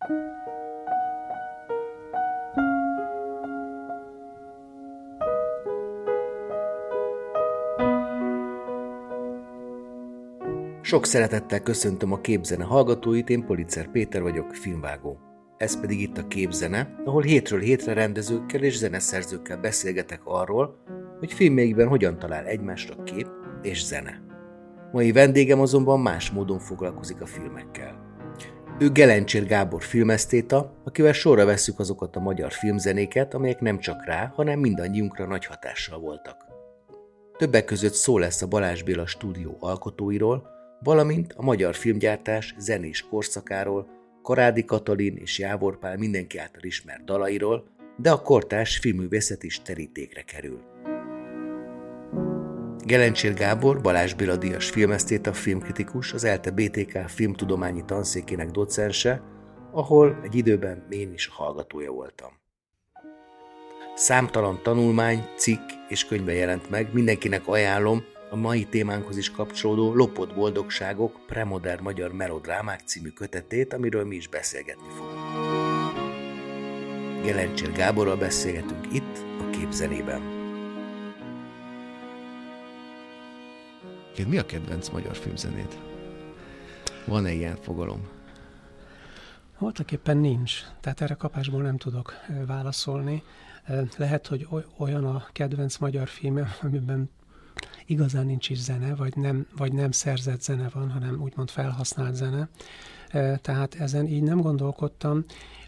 Sok szeretettel köszöntöm a Képzene hallgatóit, én Policer Péter vagyok, filmvágó. Ez pedig itt a Képzene, ahol hétről hétre rendezőkkel és zeneszerzőkkel beszélgetek arról, hogy filmjeikben hogyan talál egymásra kép és zene. Mai vendégem azonban más módon foglalkozik a filmekkel. Ő Gelencsér Gábor filmesztéta, akivel sorra vesszük azokat a magyar filmzenéket, amelyek nem csak rá, hanem mindannyiunkra nagy hatással voltak. Többek között szó lesz a Balázs Béla stúdió alkotóiról, valamint a magyar filmgyártás zenés korszakáról, Karádi Katalin és Jávor Pál mindenki által ismert dalairól, de a kortárs filmművészet is terítékre kerül. Gelencsér Gábor, Balázs Béla díjas filmesztéta, filmkritikus, az ELTE BTK filmtudományi tanszékének docense, ahol egy időben én is hallgatója voltam. Számtalan tanulmány, cikk és könyve jelent meg, mindenkinek ajánlom a mai témánkhoz is kapcsolódó Lopott boldogságok, premodern magyar melodrámák című kötetét, amiről mi is beszélgetni fogunk. Gelencsér Gáborral beszélgetünk itt, a Képzenében. Mi a kedvenc magyar filmzenéd? Van-e ilyen fogalom? Voltaképpen nincs, tehát erre kapásból nem tudok válaszolni. Lehet, hogy olyan a kedvenc magyar film, amiben igazán nincs is zene, vagy nem szerzett zene van, hanem úgymond felhasznált zene. Tehát ezen így nem gondolkodtam.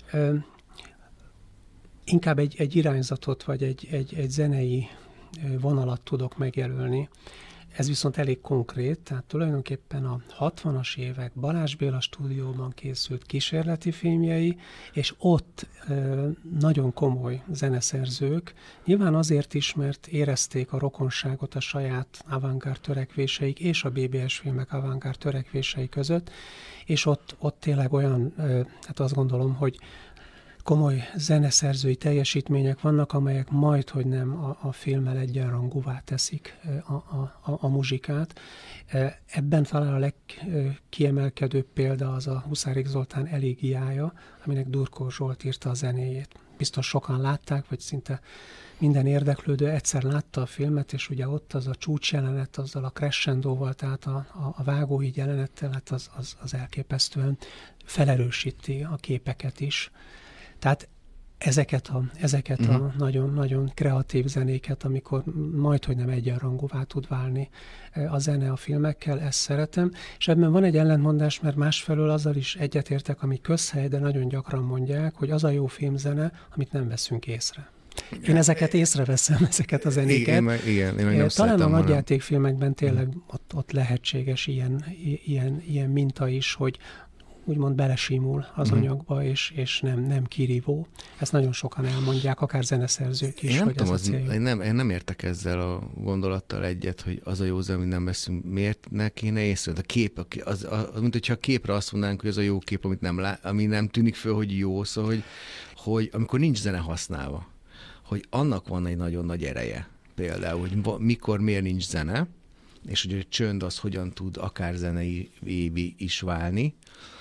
Inkább egy irányzatot, vagy egy zenei vonalat tudok megjelölni. Ez viszont elég konkrét, tehát tulajdonképpen a 60-as évek Balázs Béla stúdióban készült kísérleti filmjei, és ott nagyon komoly zeneszerzők, nyilván azért is, mert érezték a rokonságot a saját avantgárd törekvéseik és a BBS filmek avantgárd törekvései között, és ott tényleg olyan, hát azt gondolom, hogy komoly zeneszerzői teljesítmények vannak, amelyek majdhogy nem a filmmel egyenrangúvá teszik a muzsikát. Ebben talán a legkiemelkedőbb példa az a Huszárik Zoltán Elégiája, aminek Durkó Zsolt írta a zenéjét. Biztos sokan látták, vagy szinte minden érdeklődő egyszer látta a filmet, és ugye ott az a csúcsjelenet, azzal a crescendóval, tehát a vágóhíd jelenettel, hát az elképesztően felerősíti a képeket is. Tehát ezeket a nagyon-nagyon kreatív zenéket, amikor majdhogy nem egyenrangúvá tud válni a zene a filmekkel, ezt szeretem. És ebben van egy ellentmondás, mert másfelől azzal is egyetértek, ami közhely, de nagyon gyakran mondják, hogy az a jó filmzene, amit nem veszünk észre. Én ezeket észreveszem, ezeket a zenéket. Igen, talán a nagyjátékfilmekben tényleg ott lehetséges ilyen minta is, hogy úgymond belesímul az anyagba, és nem kirívó. Ezt nagyon sokan elmondják, akár zeneszerzők is, hogy ez a céljuk. Én nem értek ezzel a gondolattal egyet, hogy az a jó zene, amit nem veszünk. Miért ne kéne észre? A kép, mint hogyha a képre azt mondanánk, hogy ez a jó kép, ami nem tűnik föl, hogy jó, szóval, hogy amikor nincs zene használva, hogy annak van egy nagyon nagy ereje. Például, hogy miért nincs zene, és hogy a csönd az hogyan tud akár zenei is válni.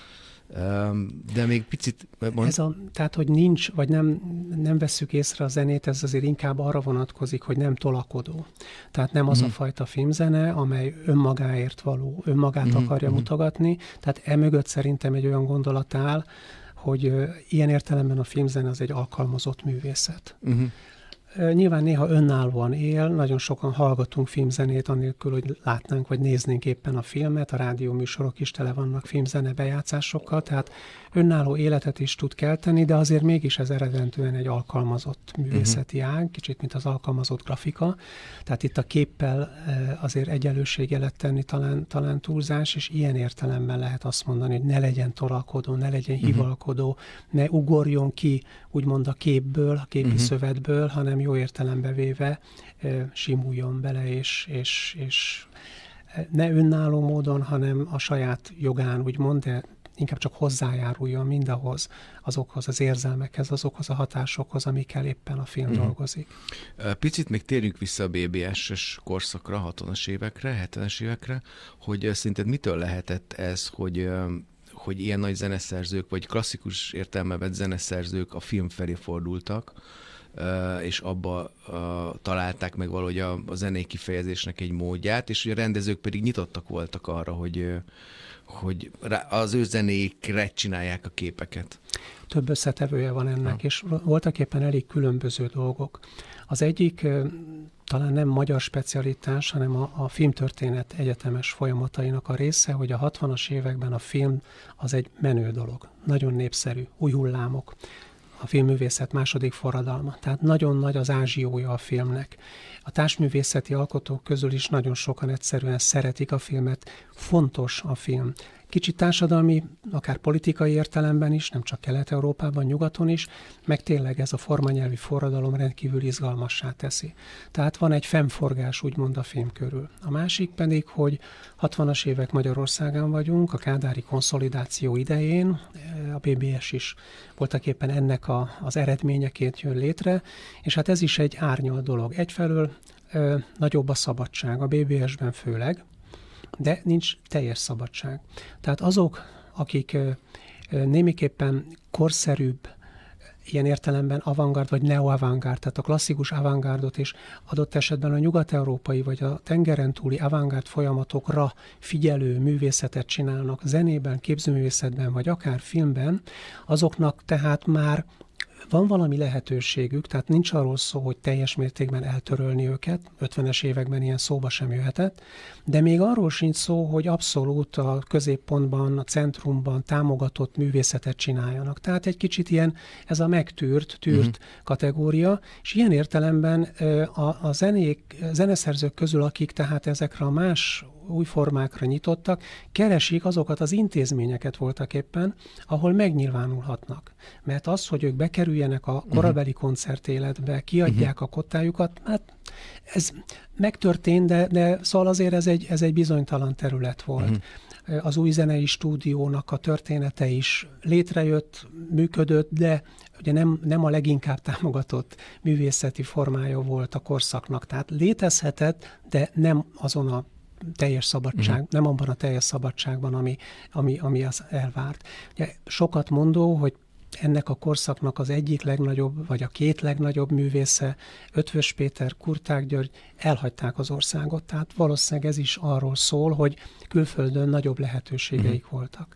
De még picit... Tehát, hogy nincs, vagy nem vesszük észre a zenét, ez azért inkább arra vonatkozik, hogy nem tolakodó. Tehát nem az a fajta filmzene, amely önmagáért való, önmagát akarja mutogatni. Tehát emögött szerintem egy olyan gondolat áll, hogy ilyen értelemben a filmzene az egy alkalmazott művészet. Nyilván néha önállóan él, nagyon sokan hallgatunk filmzenét annélkül, hogy látnánk vagy néznénk éppen a filmet, a rádióműsorok is tele vannak filmzene bejátszásokkal, tehát önálló életet is tud kelteni, de azért mégis ez eredendően egy alkalmazott művészeti ág, kicsit mint az alkalmazott grafika. Tehát itt a képpel azért egyenlőségjelet tenni talán túlzás, és ilyen értelemben lehet azt mondani, hogy ne legyen tolakodó, ne legyen hivalkodó, ne ugorjon ki úgymond a képből, a képi szövetből, hanem jó értelembe véve simuljon bele, és ne önálló módon, hanem a saját jogán, úgymond, de inkább csak hozzájáruljon mindahhoz, azokhoz az érzelmekhez, azokhoz a hatásokhoz, amikkel éppen a film dolgozik. Picit még térjünk vissza a BBS-es korszakra, 60-as évekre, 70-es évekre, hogy szerinted mitől lehetett ez, hogy ilyen nagy zeneszerzők, vagy klasszikus értelme vett zeneszerzők a film felé fordultak, és abba találták meg valahogy a zenei kifejezésnek egy módját, és hogy a rendezők pedig nyitottak voltak arra, hogy az ő zenéikre csinálják a képeket. Több összetevője van ennek, és voltak éppen elég különböző dolgok. Az egyik talán nem magyar specialitás, hanem a filmtörténet egyetemes folyamatainak a része, hogy a 60-as években a film az egy menő dolog, nagyon népszerű, új hullámok. A filmművészet második forradalma. Tehát nagyon nagy az ázsiója a filmnek. A társművészeti alkotók közül is nagyon sokan egyszerűen szeretik a filmet. Fontos a film. Kicsit társadalmi, akár politikai értelemben is, nem csak Kelet-Európában, nyugaton is, meg tényleg ez a formanyelvi forradalom rendkívül izgalmassá teszi. Tehát van egy fennforgás, úgymond a film körül. A másik pedig, hogy 60-as évek Magyarországon vagyunk, a kádári konszolidáció idején, a BBS is voltaképpen ennek az eredményeként jön létre, és hát ez is egy árnyalt dolog. Egyfelől nagyobb a szabadság, a BBS-ben főleg, de nincs teljes szabadság. Tehát azok, akik némiképpen korszerűbb, ilyen értelemben avantgárd vagy neo-avantgárd, tehát a klasszikus avantgárdot és adott esetben a nyugat-európai vagy a tengeren túli avantgárd folyamatokra figyelő művészetet csinálnak zenében, képzőművészetben vagy akár filmben, azoknak tehát már van valami lehetőségük, tehát nincs arról szó, hogy teljes mértékben eltörölni őket, 50-es években ilyen szóba sem jöhetett, de még arról sincs szó, hogy abszolút a középpontban, a centrumban támogatott művészetet csináljanak. Tehát egy kicsit ilyen, ez a megtűrt kategória, és ilyen értelemben a zeneszerzők közül, akik tehát ezekre a más új formákra nyitottak, keresik azokat az intézményeket voltaképpen, ahol megnyilvánulhatnak. Mert az, hogy ők bekerüljenek a korabeli koncertéletbe, kiadják a kottájukat, hát ez megtörtént, de szóval azért ez egy bizonytalan terület volt. Az új zenei stúdiónak a története is létrejött, működött, de ugye nem a leginkább támogatott művészeti formája volt a korszaknak. Tehát létezhetett, de nem azon a teljes szabadság, nem abban a teljes szabadságban, ami az elvárt. Ugye sokat mondó, hogy ennek a korszaknak az egyik legnagyobb, vagy a két legnagyobb művésze, Eötvös Péter, Kurták György elhagyták az országot, tehát valószínűleg ez is arról szól, hogy külföldön nagyobb lehetőségeik voltak.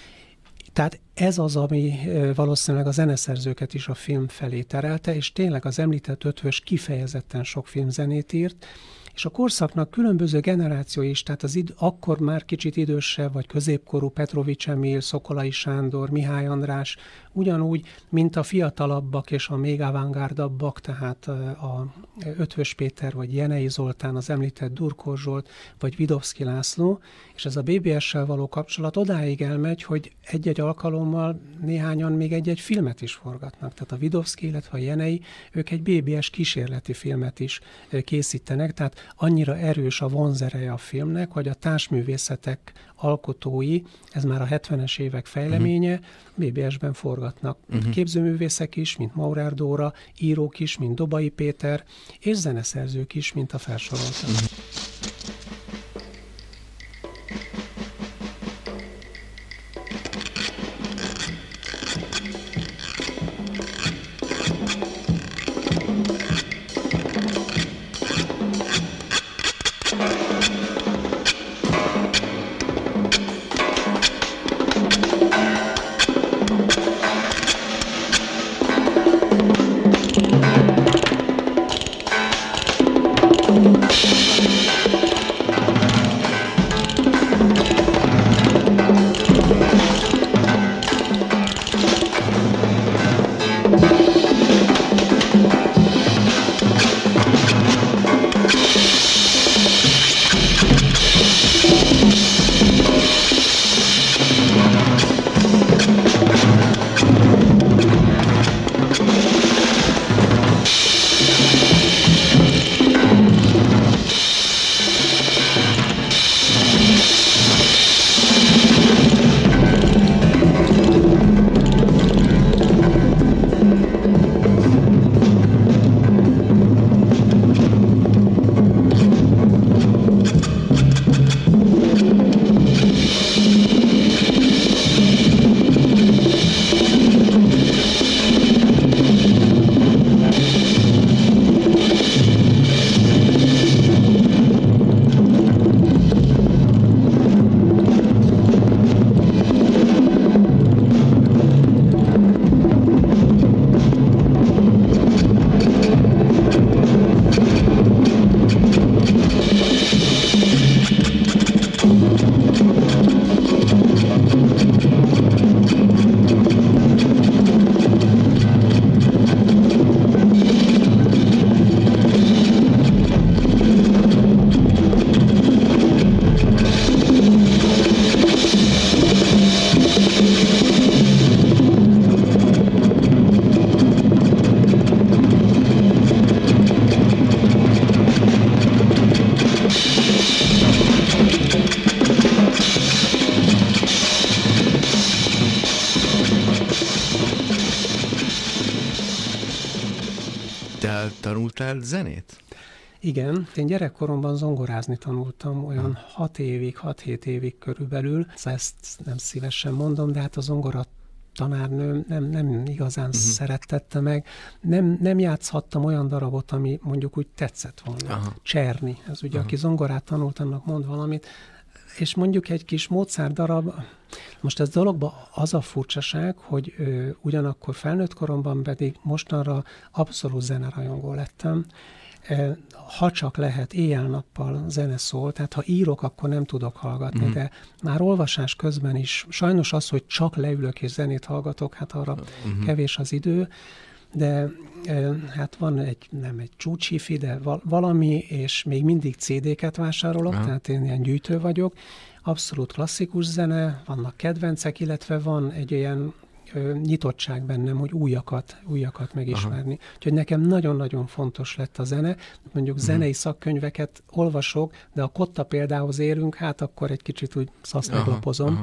Tehát ez az, ami valószínűleg a zeneszerzőket is a film felé terelte, és tényleg az említett Eötvös kifejezetten sok filmzenét írt, és a korszaknak különböző generációi is, tehát akkor már kicsit idősebb, vagy középkorú Petrovics Emil, Szokolai Sándor, Mihály András, ugyanúgy, mint a fiatalabbak és a még avantgárdabbak, tehát a Eötvös Péter, vagy Jenei Zoltán, az említett Durkó Zsolt, vagy Vidovszky László, és ez a BBS-sel való kapcsolat odáig elmegy, hogy egy-egy alkalommal néhányan még egy-egy filmet is forgatnak. Tehát a Vidovszky, illetve a Jenei, ők egy BBS kísérleti filmet is készítenek, tehát annyira erős a vonzereje a filmnek, hogy a társművészetek alkotói, ez már a 70-es évek fejleménye, BBS-ben forgatnak. Képzőművészek is, mint Maurer Dóra, írók is, mint Dobai Péter, és zeneszerzők is, mint a felsoroltak. Te tanultál zenét? Igen, én gyerekkoromban zongorázni tanultam, olyan 6-7 évig körülbelül, ezt nem szívesen mondom, de hát a zongora tanárnő nem igazán szerettette meg. Nem játszhattam olyan darabot, ami mondjuk úgy tetszett volna. Aha. Cserni, ez ugye, aki zongorát tanult, annak mond valamit, és mondjuk egy kis Mozart darab, most ez dologban az a furcsaság, hogy ugyanakkor felnőtt koromban pedig mostanra abszolút zenerajongó lettem. Ha csak lehet, éjjel-nappal zene szól, tehát ha írok, akkor nem tudok hallgatni, de már olvasás közben is, sajnos az, hogy csak leülök és zenét hallgatok, hát arra kevés az idő, de hát van nem egy csúcsifi, de valami, és még mindig CD-ket vásárolok, tehát én ilyen gyűjtő vagyok, abszolút klasszikus zene, vannak kedvencek, illetve van egy ilyen nyitottság bennem, hogy újakat megismerni. Úgyhogy nekem nagyon-nagyon fontos lett a zene. Mondjuk zenei szakkönyveket olvasok, de a Kotta példához érünk, hát akkor egy kicsit úgy szasz meglapozom.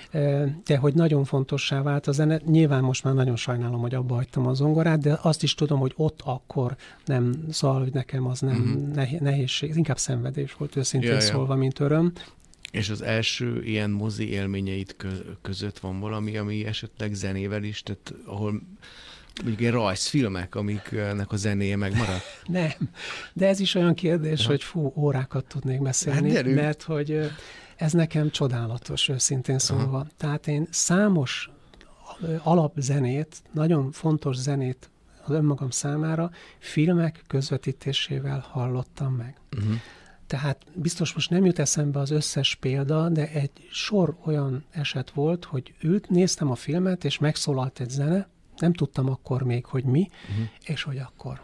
De hogy nagyon fontossá vált a zene. Nyilván most már nagyon sajnálom, hogy abba hagytam a zongorát, de azt is tudom, hogy ott akkor nem, szóval, hogy nekem az nem nehézség, inkább szenvedés volt őszintén szólva, mint öröm. És az első ilyen mozi élményeid között van valami, ami esetleg zenével is, tehát ahol mondjuk ilyen rajzfilmek, amiknek a zenéje megmaradt? Nem, de ez is olyan kérdés, hogy órákat tudnék beszélni, hát mert hogy ez nekem csodálatos, őszintén szólva. Tehát én számos alapzenét, nagyon fontos zenét az önmagam számára filmek közvetítésével hallottam meg. Tehát biztos most nem jut eszembe az összes példa, de egy sor olyan eset volt, hogy néztem a filmet, és megszólalt egy zene, nem tudtam akkor még, hogy mi, és hogy akkor.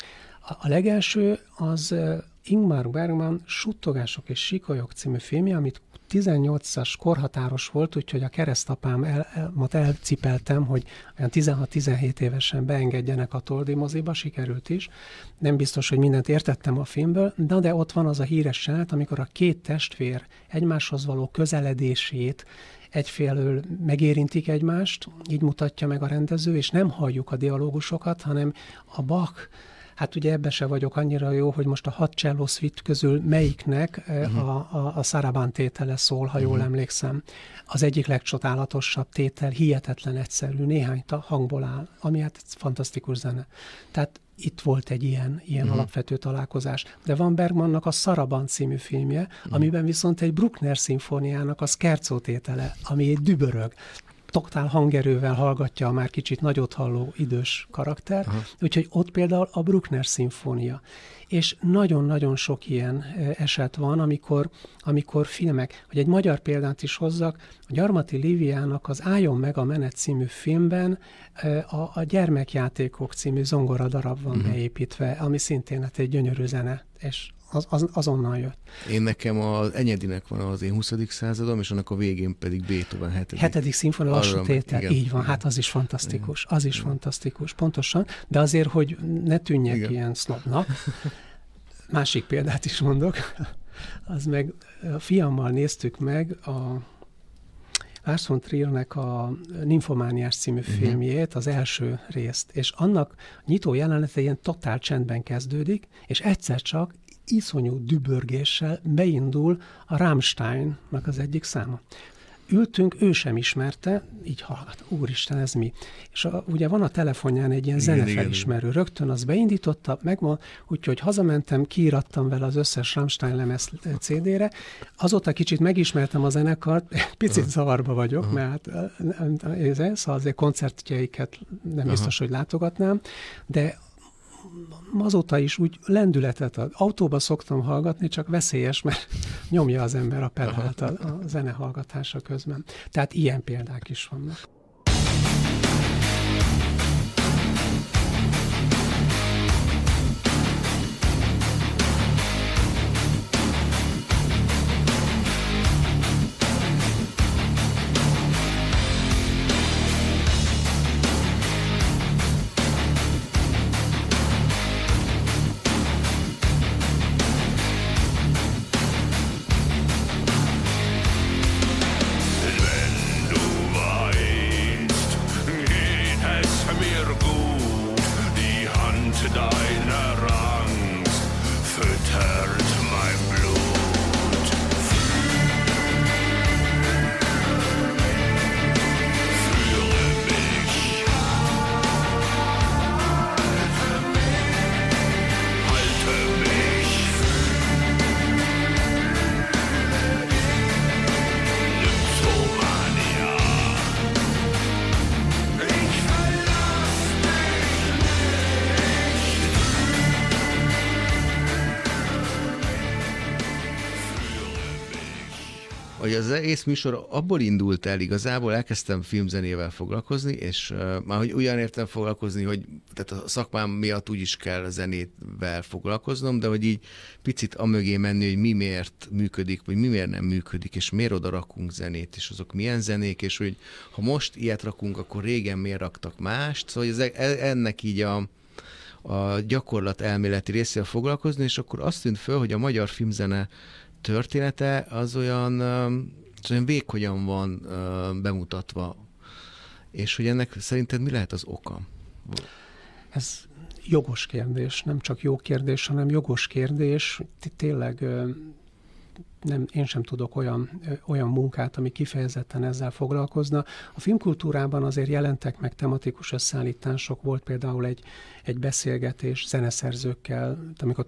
A legelső az Ingmar Bergman Suttogások és sikolyok című filmje, amit 18-as korhatáros volt, úgyhogy a keresztapámat elcipeltem, hogy olyan 16-17 évesen beengedjenek a Toldi moziba, sikerült is. Nem biztos, hogy mindent értettem a filmből, de ott van az a híres jelenet, amikor a két testvér egymáshoz való közeledését egyfelől megérintik egymást, így mutatja meg a rendező, és nem halljuk a dialógusokat, hanem a Bach. Hát ugye ebben se vagyok annyira jó, hogy most a 6 cello suite közül melyiknek a Sarabán tétele szól, ha jól emlékszem. Az egyik legcsodálatosabb tétel, hihetetlen egyszerű, néhány hangból áll, ami hát fantasztikus zene. Tehát itt volt egy ilyen alapvető találkozás. De van Bergmannak a Sarabán című filmje, amiben viszont egy Bruckner szimfóniának a Scherzo tétele, ami egy dübörög. Totál hangerővel hallgatja a már kicsit nagyot halló idős karakter, úgyhogy ott például a Bruckner szimfónia. És nagyon-nagyon sok ilyen eset van, amikor filmek, hogy egy magyar példát is hozzak, a Gyarmati Líviának az Álljon meg a menet című filmben a Gyermekjátékok című zongoradarab van beépítve, ami szintén hát egy gyönyörű zene, és azonnal jött. Én nekem az Enyedinek van az én 20. századom, és annak a végén pedig Beethoven 7. szimfonia lassú tétel. Így van, hát az is fantasztikus. Az is fantasztikus, pontosan. De azért, hogy ne tűnjek ilyen sznobnak, másik példát is mondok, az meg a fiammal néztük meg a Lars von Triernek a Nymfomániás című filmjét, az első részt, és annak nyitó jelenete ilyen totál csendben kezdődik, és egyszer csak iszonyú dübörgéssel beindul a Rammsteinnak az egyik száma. Ültünk, ő sem ismerte, így hallgat, úristen, ez mi? És ugye van a telefonján egy ilyen zenefelismerő, rögtön az beindította, megvan, úgyhogy hazamentem, kiírattam vele az összes Rammstein lemez CD-re, azóta kicsit megismertem a zenekart, picit zavarba vagyok, mert szóval azért koncertjeiket nem biztos, hogy látogatnám, de azóta is úgy lendületet ad. Autóba szoktam hallgatni, csak veszélyes, mert nyomja az ember a pedált a zene hallgatása közben. Tehát ilyen példák is vannak. Wenn du weißt, hogy az egész műsor abból indult el igazából, elkezdtem filmzenével foglalkozni, és már hogy olyan értem foglalkozni, hogy tehát a szakmám miatt úgy is kell a zenével foglalkoznom, de hogy így picit amögé menni, hogy mi miért működik, vagy mi miért nem működik, és miért oda rakunk zenét, és azok milyen zenék, és hogy ha most ilyet rakunk, akkor régen miért raktak mást, szóval ennek így a gyakorlat elméleti részével foglalkozni, és akkor azt tűnt föl, hogy a magyar filmzene története az olyan vékonyan van bemutatva, és hogy ennek szerinted mi lehet az oka? Ez jogos kérdés, nem csak jó kérdés, hanem jogos kérdés. Tényleg én sem tudok olyan munkát, ami kifejezetten ezzel foglalkozna. A filmkultúrában azért jelentek meg tematikus összeállítások, volt például egy beszélgetés zeneszerzőkkel, amikor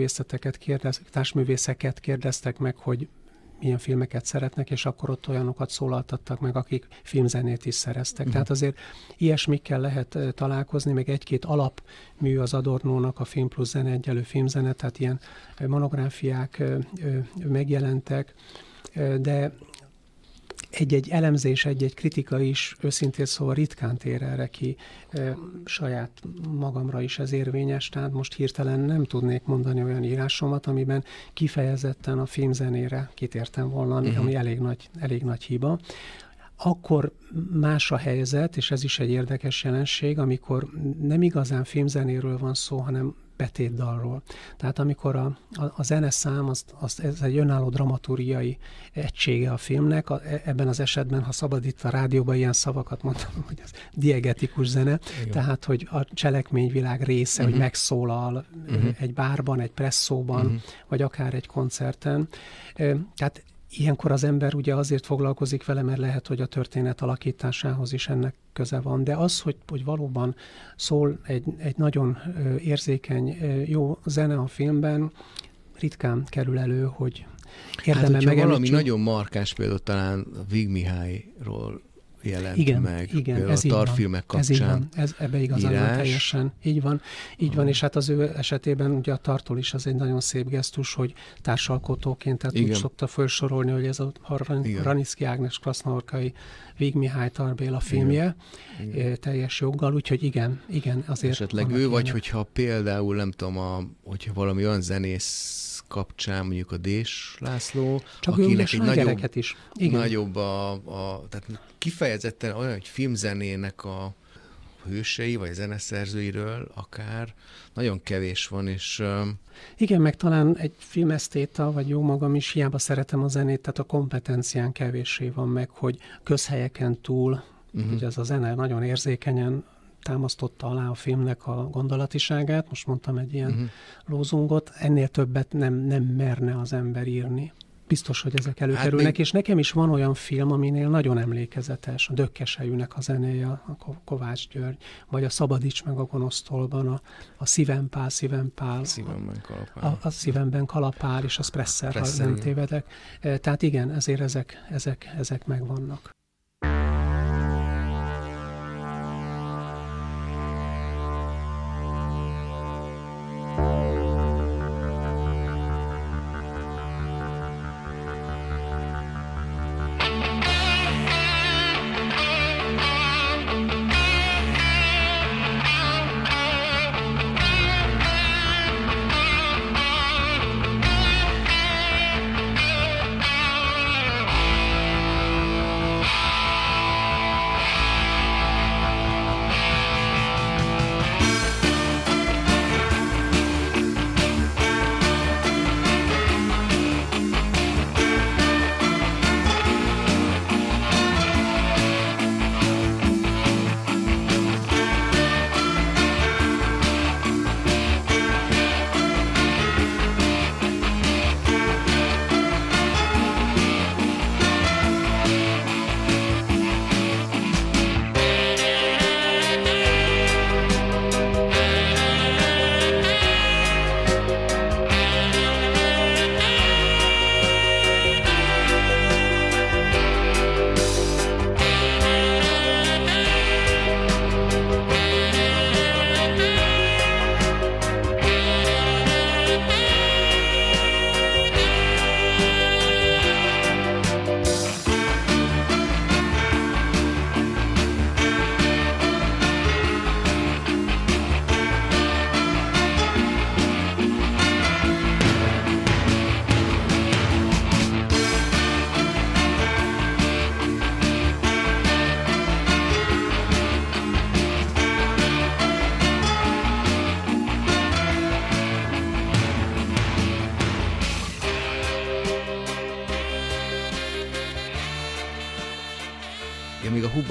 társművészeket kérdeztek meg, hogy milyen filmeket szeretnek, és akkor ott olyanokat szólaltattak meg, akik filmzenét is szereztek. Tehát azért ilyesmikkel lehet találkozni, meg egy-két alapmű az Adornónak, a Film plusz zene egyenlő filmzene, tehát ilyen monográfiák megjelentek, de egy-egy elemzés, egy-egy kritika is őszintén szóval ritkán tér erre ki, saját magamra is ez érvényes, tehát most hirtelen nem tudnék mondani olyan írásomat, amiben kifejezetten a filmzenére kitértem volna, ami elég nagy hiba. Akkor más a helyzet, és ez is egy érdekes jelenség, amikor nem igazán filmzenéről van szó, hanem betétdalról. Tehát amikor a zeneszám, ez egy önálló dramaturgiai egysége a filmnek, ebben az esetben, ha szabad itt a rádióban ilyen szavakat mondtam, hogy ez diegetikus zene, igen. Tehát, hogy a cselekményvilág része, hogy megszólal egy bárban, egy presszóban, vagy akár egy koncerten. Tehát ilyenkor az ember ugye azért foglalkozik vele, mert lehet, hogy a történet alakításához is ennek köze van. De az, hogy valóban szól egy nagyon érzékeny, jó zene a filmben, ritkán kerül elő, hogy érdemel megemlítsük. Valami nagyon markáns például talán Vig Mihályról jelent meg. Igen, ez a Tar-filmek kapcsán. Ebbe igazán van teljesen. Így van, és hát az ő esetében ugye a Tartól is az egy nagyon szép gesztus, hogy társalkotóként, tehát úgy szokta felsorolni, hogy ez a Raniszky Ágnes Krasznahorkai Vig Mihály Tar Béla filmje, teljes joggal, úgyhogy igen, azért. Esetleg ő, vagy hogyha például, nem tudom, hogyha valami olyan zenész kapcsán, mondjuk a Dés László, csak akinek egy nagyobb tehát kifejezetten olyan, hogy filmzenének a hősei, vagy zeneszerzőiről akár nagyon kevés van, és... Igen, meg talán egy filmesztéta, vagy jó magam is, hiába szeretem a zenét, tehát a kompetencián kevéssé van meg, hogy közhelyeken túl, hogy ez a zene nagyon érzékenyen támasztotta alá a filmnek a gondolatiságát, most mondtam egy ilyen lózungot, ennél többet nem merne az ember írni. Biztos, hogy ezek előkerülnek, és nekem is van olyan film, aminél nagyon emlékezetes, a Dökkesejűnek a zenéje, a Kovács György, vagy a Szabadíts meg a gonosztolban, a Szívem Pál, a Szívemben kalapál, és a Spresser, ha nem tévedek. Tehát igen, ezért ezek megvannak.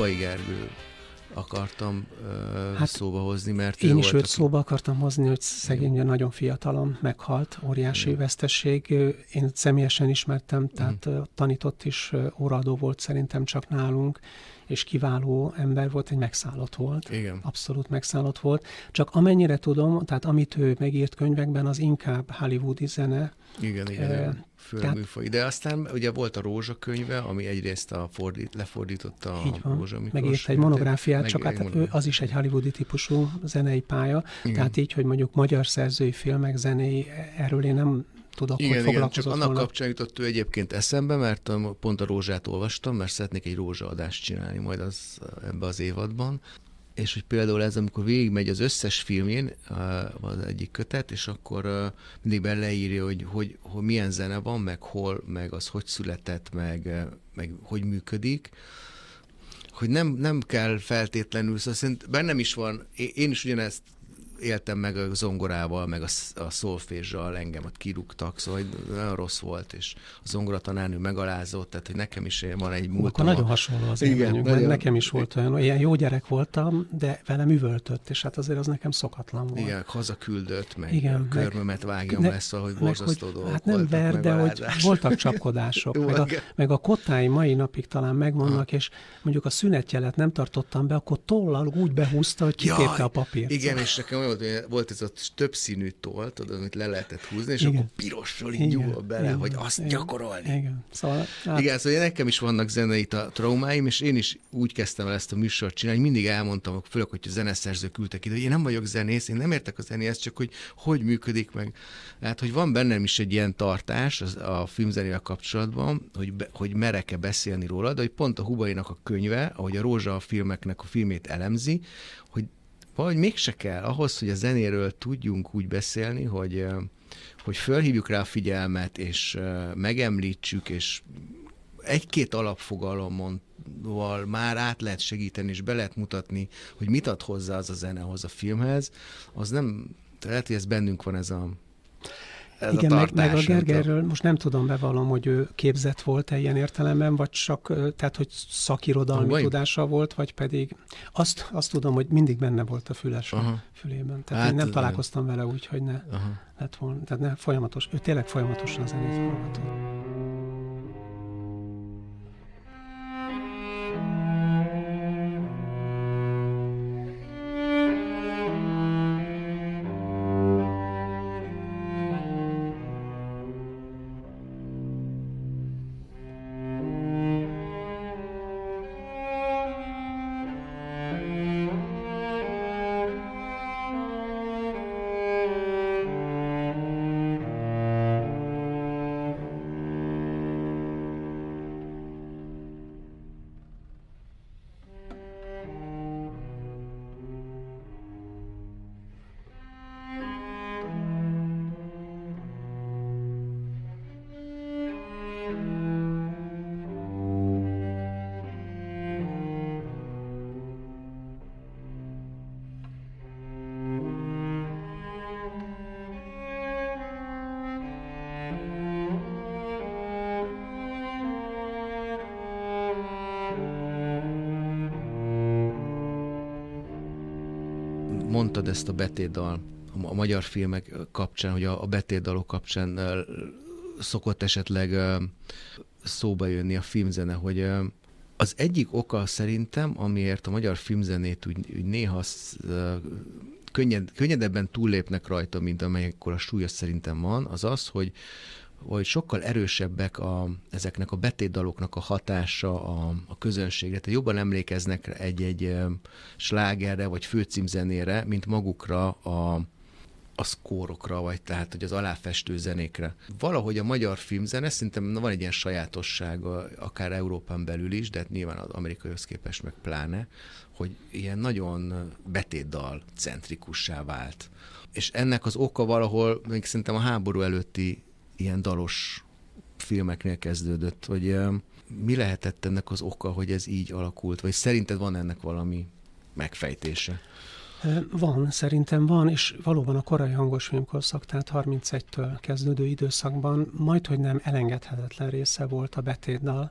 Hubai Gergő akartam szóba hozni, mert én is őt szóba akartam hozni, hogy szegény nagyon fiatalon meghalt, óriási vesztesség. Én személyesen ismertem, tehát tanított is, óraadó volt szerintem csak nálunk, és kiváló ember volt, egy megszállott volt. Igen. Abszolút megszállott volt. Csak amennyire tudom, tehát amit ő megírt könyvekben, az inkább hollywoodi zene. Igen. Főműfaj. De aztán ugye volt a Rózsa könyve, ami egyrészt lefordította a Rózsa Miklós. Megírt egy monográfiát, csak hát az is egy hollywoodi típusú zenei pálya. Igen. Tehát így, hogy mondjuk magyar szerzői filmek, zenei, erről én nem tudok, hogy foglalkozott csak annak kapcsán jutott ő egyébként eszembe, mert pont a Rózsát olvastam, mert szeretnék egy rózsaadást csinálni majd ebbe az évadban. És hogy például ez, amikor végigmegy az összes filmjén, az egyik kötet, és akkor mindig beleírja, hogy milyen zene van, meg hol, meg az hogy született, meg hogy működik, hogy nem kell feltétlenül, szóval bennem is van, én is ugyanezt éltem meg a zongorával, meg a szolfézsal, engem ott kirúgtak, szóval nagyon rossz volt, és a zongoratanárnő megalázott, tehát hogy nekem is van egy múltam. Akkor nagyon hasonló az élményünk, mert nekem is volt ilyen jó gyerek voltam, de velem üvöltött, és hát azért az nekem szokatlan volt. Igen, hazaküldött, meg körmömet vágjam lesz, hogy borzasztó dolgok hát nem ver, de hogy voltak csapkodások, meg a kotái mai napig talán megvannak, és mondjuk a szünetjelet nem tartottam be, akkor tollal úgy behúzta, hogy kitépte a papírt. Igen, és nekem volt ez a többszínű toll, tudod, amit le lehetett húzni, és akkor pirosról így nyúl bele, hogy azt gyakorolni. Igen, szóval nekem is vannak zenei traumáim, és én is úgy kezdtem el ezt a műsort csinálni, hogy mindig elmondtam, főleg, hogy a zeneszerzők ültek ide, hogy én nem vagyok zenész, én nem értek a zenéhez, csak hogy működik meg. Hát, hogy van bennem is egy ilyen tartás a filmzenével kapcsolatban, hogy merek-e beszélni róla, de hogy pont a Hubainak a könyve, ahogy a Rózsa filmeknek a filmét elemzi, hogy vagy mégse kell ahhoz, hogy a zenéről tudjunk úgy beszélni, hogy fölhívjuk rá a figyelmet, és megemlítsük, és egy-két alapfogalommal már át lehet segíteni, és be lehet mutatni, hogy mit ad hozzá az a zenehoz a filmhez, az nem, lehet, hogy ez bennünk van ez a igen, meg a Gergelyről most nem tudom, bevallom, hogy ő képzett volt-e ilyen értelemben, vagy csak, tehát, hogy szakirodalmi tudása volt, vagy pedig azt tudom, hogy mindig benne volt a fülében. Tehát én nem találkoztam vele úgy, hogy ne lett volna. Tehát ne folyamatos, ő tényleg folyamatosan zenét hallgatott. Mondtad ezt a betétdal a magyar filmek kapcsán, hogy a betétdalok kapcsán szokott esetleg szóba jönni a filmzene, hogy az egyik oka szerintem, amiért a magyar filmzenét úgy néha könnyedebben túllépnek rajta, mint amelyekkor a súlya szerintem van, az az, hogy sokkal erősebbek ezeknek a betétdaloknak a hatása a közönségre. Tehát jobban emlékeznek egy slágerre, vagy főcímzenére, mint magukra a szkórokra, vagy tehát hogy az aláfestő zenékre. Valahogy a magyar filmzene szerintem van egy ilyen sajátossága, akár Európán belül is, de hát nyilván az amerikaihoz képest meg pláne, hogy ilyen nagyon betétdal centrikussá vált. És ennek az oka valahol, még szerintem a háború előtti ilyen dalos filmeknél kezdődött, hogy mi lehetett ennek az oka, hogy ez így alakult, vagy szerinted van ennek valami megfejtése? Van, szerintem van, és valóban a korai hangos filmkorszak, tehát 31-től kezdődő időszakban majdhogy nem elengedhetetlen része volt a betétdal.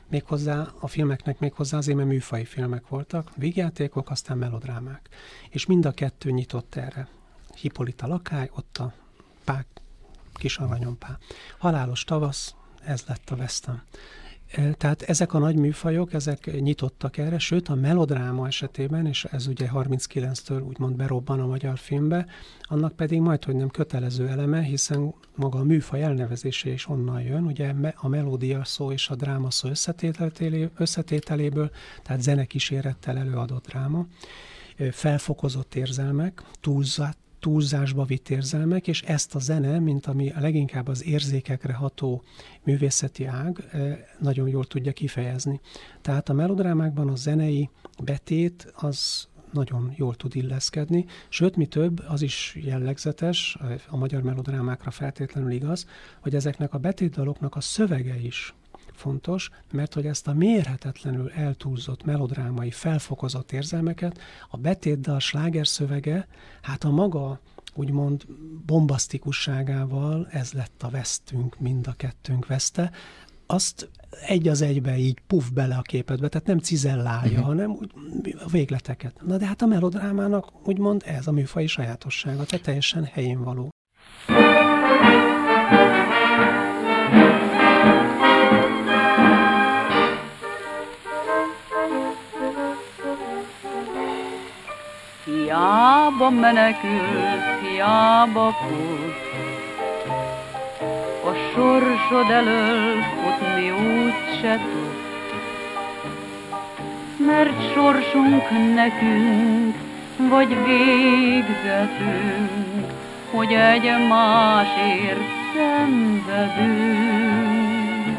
méghozzá a filmeknek méghozzá azért, mert műfai filmek voltak, vígjátékok, aztán melodrámák. És mind a kettő nyitott erre. Hippolyta Lakály, ott a Pák, Kis Aranyompá. Halálos tavasz, ez lett a Western. Tehát ezek a nagy műfajok, ezek nyitottak erre, sőt a melodráma esetében, és ez ugye 39-től úgymond berobban a magyar filmbe, annak pedig majdhogy nem kötelező eleme, hiszen maga a műfaj elnevezése is onnan jön, ugye a melódia szó és a dráma szó összetételéből, tehát zenekísérettel előadott dráma, felfokozott érzelmek, túlzásba vitt érzelmek, és ezt a zene, mint ami leginkább az érzékekre ható művészeti ág, nagyon jól tudja kifejezni. Tehát a melodrámákban a zenei betét az nagyon jól tud illeszkedni, sőt, mi több, az is jellegzetes, a magyar melodrámákra feltétlenül igaz, hogy ezeknek a betétdaloknak a szövege is fontos, mert hogy ezt a mérhetetlenül eltúlzott melodrámai, felfokozott érzelmeket a betétdal slágerszövege, hát a maga úgymond bombasztikusságával ez lett a vesztünk, mind a kettőnk veszte, azt egy az egybe így puff bele a képedbe, tehát nem cizellálja, hanem úgy a végleteket. Na de hát a melodrámának úgymond ez a műfai sajátossága, tehát teljesen helyén való. Hiába menekült, hiába fut, a sorsod elől futni úgyse tud. Mert sorsunk nekünk, vagy végzetünk, hogy egymásért szenvedünk.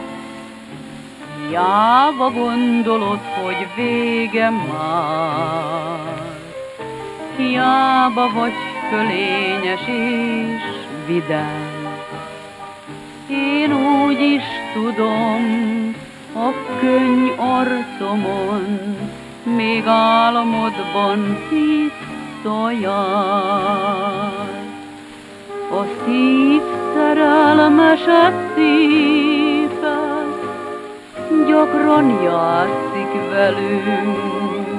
Hiába gondolod, hogy vége már, hiába vagy fölényes és vidám. Én úgy is tudom, a könny arcomon még álmodban tiszta jár. A szív szerelmeset szíved gyakran játszik velünk,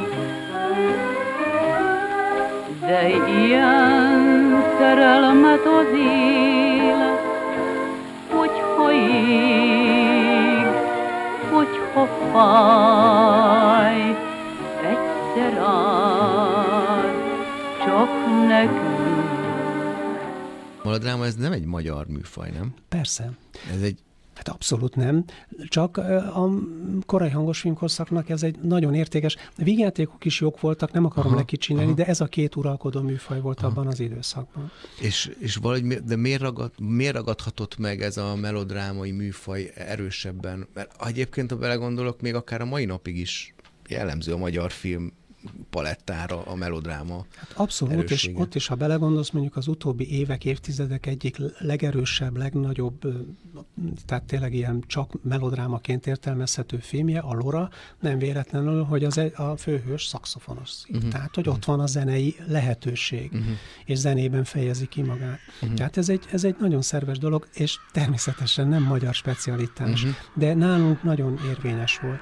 de ilyen szerelmet az élet, hogyha ég, hogyha fáj, egyszer áll, csak nekünk. A melodráma ez nem egy magyar műfaj, nem? Persze. Ez egy... Hát abszolút nem, csak a korai hangosfilmkorszaknak ez egy nagyon értékes, vígjátékok is jók voltak, nem akarom lekicsinálni, de ez a két uralkodó műfaj volt abban az időszakban. És valahogy, de miért ragadhatott meg ez a melodrámai műfaj erősebben? Mert egyébként, ha belegondolok, még akár a mai napig is jellemző a magyar film palettára a melodráma. Hát abszolút, erőssége. És ott is, ha belegondolsz, mondjuk az utóbbi évek, évtizedek egyik legerősebb, legnagyobb, tehát tényleg ilyen csak melodrámaként értelmezhető filmje, a Lora, nem véletlenül, hogy a főhős szaxofonos. Tehát, hogy ott van a zenei lehetőség, és zenében fejezi ki magát. Tehát ez egy nagyon szerves dolog, és természetesen nem magyar specialitás, de nálunk nagyon érvényes volt.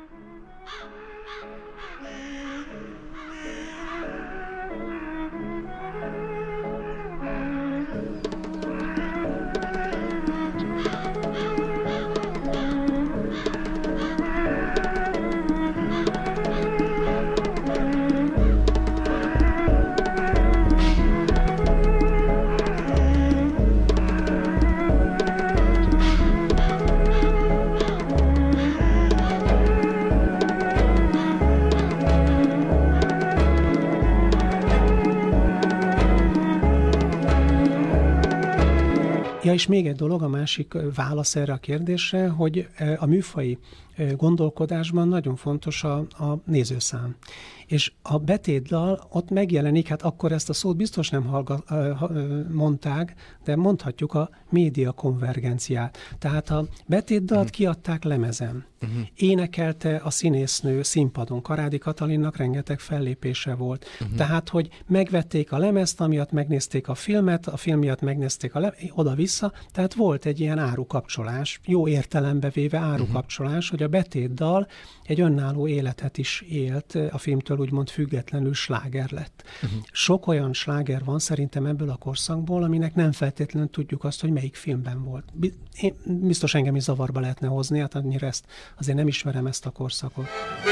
Ja, és még egy dolog, a másik válasz erre a kérdésre, hogy a műfai gondolkodásban nagyon fontos a nézőszám. És a betétdal ott megjelenik, hát akkor ezt a szót biztos nem mondták, de mondhatjuk a média konvergenciát. Tehát a betétdalt kiadták lemezen. Énekelte a színésznő színpadon. Karádi Katalinnak rengeteg fellépése volt. Tehát, hogy megvették a lemezt, amiatt megnézték a filmet, a film miatt megnézték oda-vissza, tehát volt egy ilyen árukapcsolás, jó értelembe véve árukapcsolás, hogy hogy a betétdal egy önálló életet is élt, a filmtől úgymond függetlenül sláger lett. Sok olyan sláger van szerintem ebből a korszakból, aminek nem feltétlenül tudjuk azt, hogy melyik filmben volt. Biztos engem is zavarba lehetne hozni, hát annyira azért nem ismerem ezt a korszakot.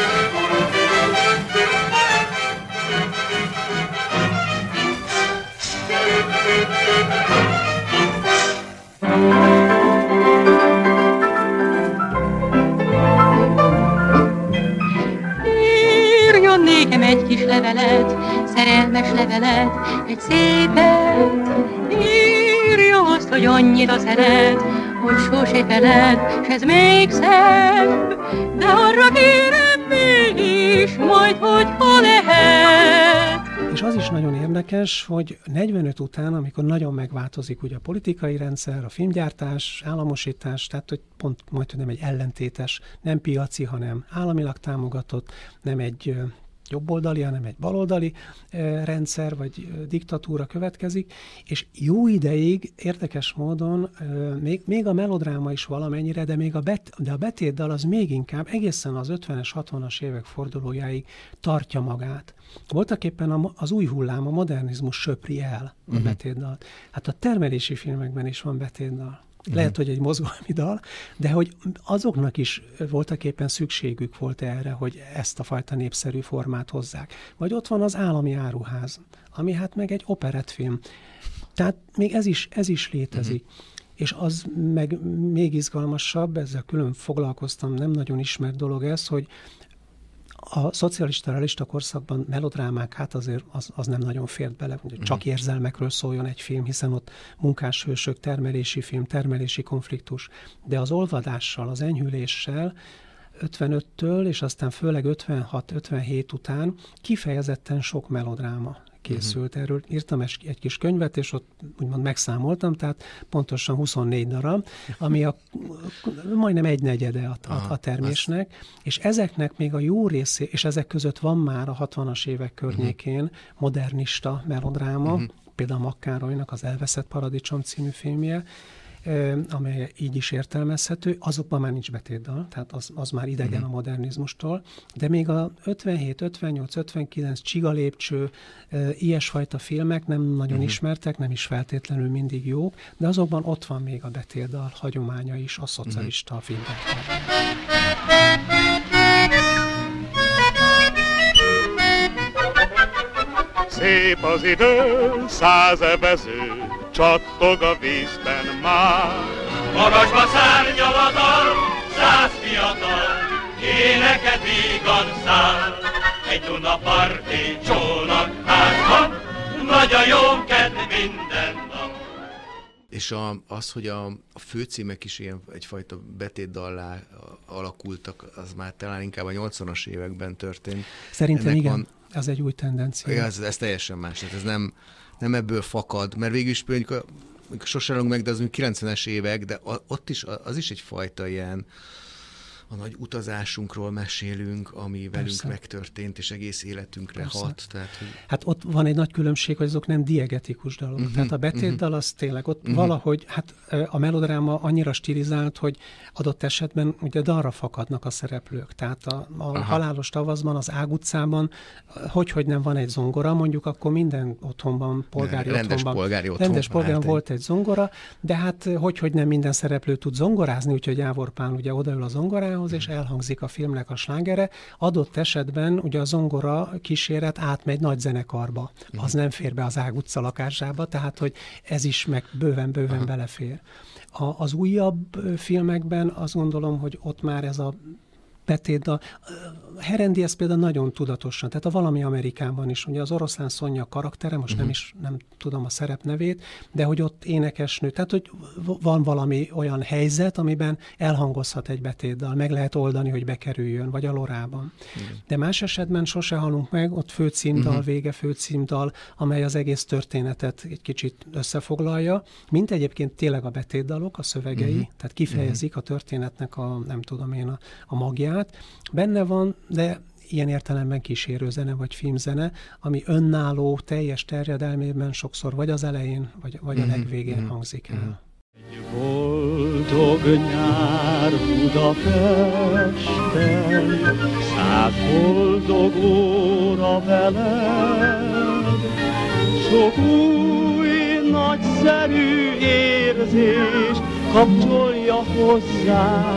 Írjon nékem egy kis levelet, szerelmes levelet, egy szépet. Írja azt, hogy annyira szeret, hogy sose feled, s ez még szebb. De arra kérem mégis, majd hogyha lehet. És az is nagyon érdekes, hogy 45 után, amikor nagyon megváltozik ugye a politikai rendszer, a filmgyártás, államosítás, tehát hogy pont majd nem egy ellentétes, nem piaci, hanem államilag támogatott, nem egy jobboldali, hanem egy baloldali rendszer, vagy diktatúra következik, és jó ideig érdekes módon még a melodráma is valamennyire, de a betétdal az még inkább egészen az 50-es, 60-as évek fordulójáig tartja magát. Voltaképpen az új hullám, a modernizmus söpri el a betétdal. Hát a termelési filmekben is van betétdal. Lehet, hogy egy mozgalmi dal, de hogy azoknak is voltaképpen szükségük volt erre, hogy ezt a fajta népszerű formát hozzák. Vagy ott van az állami áruház, ami hát meg egy operettfilm. Tehát még ez is létezik. És az meg még izgalmasabb, ezzel külön foglalkoztam, nem nagyon ismert dolog ez, hogy a szocialista realista korszakban melodrámák, hát azért az nem nagyon fért bele, hogy csak érzelmekről szóljon egy film, hiszen ott munkáshősök, termelési film, termelési konfliktus. De az olvadással, az enyhüléssel 55-től, és aztán főleg 56-57 után kifejezetten sok melodráma készült. Erről írtam egy kis könyvet, és ott úgymond megszámoltam, tehát pontosan 24 darab, ami majdnem 1/4 a termésnek, és ezeknek még a jó részé, és ezek között van már a 60-as évek környékén modernista melodráma, például Makkárolynak az Elveszett paradicsom című filmje, amely így is értelmezhető, azokban már nincs betétdal, tehát az már idegen a modernizmustól, de még a 57, 58, 59 Csiga lépcső, ilyesfajta filmek nem nagyon ismertek, nem is feltétlenül mindig jók, de azokban ott van még a betétdal hagyománya is a szocialista filmekben. Szép az idő, 100 evező, csattog a vízben már. Magasba szárnyal a dal, 100 fiatal, éneket vígan száll. Egy Dunaparti csónakházban, nagy a jó kedv minden nap. És az, hogy a főcímek is ilyen egyfajta betétdallá alakultak, az már talán inkább a 80-as években történt. Szerintem ennek igen, ez egy új tendencia. Ja, ez teljesen más, ez nem ebből fakad, mert végül is például, sosem állunk meg, de az 90-es évek, de ott is, az is egyfajta ilyen, a nagy utazásunkról mesélünk, ami velünk megtörtént, és egész életünkre hat. Tehát, hogy... Hát ott van egy nagy különbség, hogy azok nem diegetikus dalok. Tehát a betétdal az tényleg ott valahogy, hát a melodráma annyira stilizált, hogy adott esetben ugye dalra fakadnak a szereplők. Tehát a Halálos tavaszban, az Ág utcában, hogy nem van egy zongora, mondjuk akkor minden otthonban, rendes polgári volt egy zongora, de hát hogy nem minden szereplő tud zongorázni, úgyhogy Jávor Pál ugye odaül a zongorához, és elhangzik a filmnek a slágere. Adott esetben ugye a zongora kíséret átmegy nagy zenekarba. Az nem fér be az Ág utca lakásába, tehát hogy ez is meg bőven belefér. Az újabb filmekben azt gondolom, hogy ott már ez a betétdal. Herendi ezt például nagyon tudatosan, tehát a Valami Amerikában is, ugye az Oroszlán Szonya karaktere, most nem tudom a szerepnevét, de hogy ott énekesnő, tehát hogy van valami olyan helyzet, amiben elhangozhat egy betétdal, meg lehet oldani, hogy bekerüljön, vagy a Lorában. De más esetben sose halunk meg, ott főcímdal, vége főcímdal, amely az egész történetet egy kicsit összefoglalja, mint egyébként tényleg a betétdalok, a szövegei, tehát kifejezik a történetnek a magját. Benne van, de ilyen értelemben kísérő zene vagy filmzene, ami önálló, teljes terjedelmében sokszor vagy az elején, vagy a legvégén hangzik el. Egy boldog nyár Budapesten, 100 boldog óra veled, sok új, nagyszerű érzés kapcsolja hozzá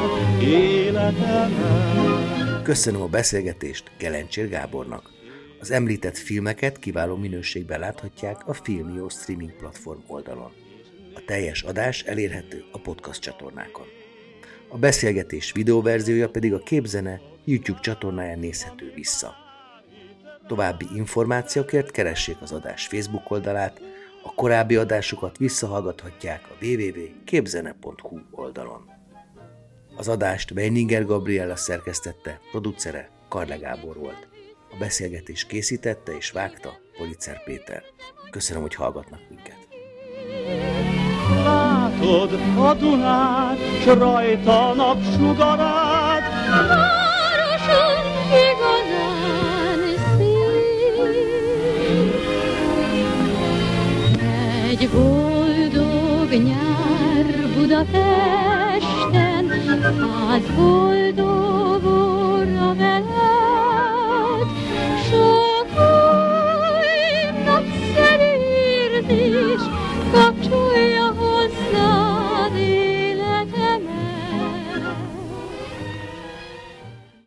életemet. Köszönöm a beszélgetést Gelencsér Gábornak. Az említett filmeket kiváló minőségben láthatják a Filmio streaming platform oldalon. A teljes adás elérhető a podcast csatornákon. A beszélgetés videóverziója pedig a Képzene YouTube csatornáján nézhető vissza. További információkért keressék az adás Facebook oldalát, a korábbi adásokat visszahallgathatják a www.képzene.hu oldalon. Az adást Weininger Gabriella szerkesztette, producere Karle Gábor volt. A beszélgetést készítette és vágta Politzer Péter. Köszönöm, hogy hallgatnak minket. Látod a Dunát, s rajta napsugarát, Városunk igazán szép. Egy boldog nyár Budapesten, 100 boldog